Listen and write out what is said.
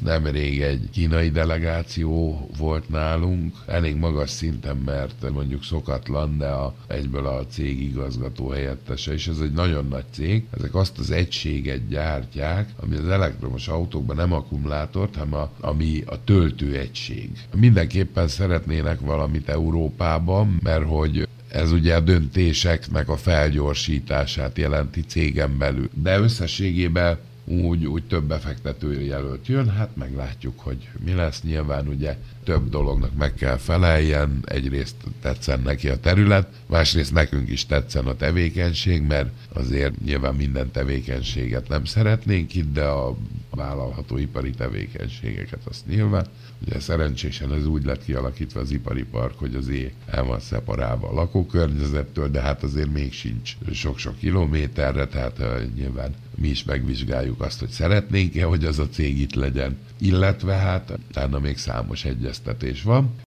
nemrég egy kínai delegáció volt nálunk, elég magas szinten, mert mondjuk szokatlan, de egyből a cég igazgató helyettese, és ez egy nagyon nagy cég. Ezek azt az egységet gyártják, ami az elektromos autókban nem akkumulátort, hanem ami a töltőegység. Mindenképpen szeretnének valamit Európában, mert hogy ez ugye a döntéseknek a felgyorsítását jelenti cégen belül. De összességében úgy több befektető jelölt jön, hát meglátjuk, hogy mi lesz. Nyilván ugye több dolognak meg kell feleljen, egyrészt tetszen neki a terület, másrészt nekünk is tetszen a tevékenység, mert azért nyilván minden tevékenységet nem szeretnénk itt, de a vállalható ipari tevékenységeket azt nyilván. Ugye szerencsésen ez úgy lett kialakítva az ipari park, hogy az el van szeparálva a lakókörnyezettől, de hát azért még sincs sok-sok kilométerre, tehát nyilván mi is megvizsgáljuk azt, hogy szeretnénk-e, hogy az a cég itt legyen, illetve hát utána még számos egyeztetés van.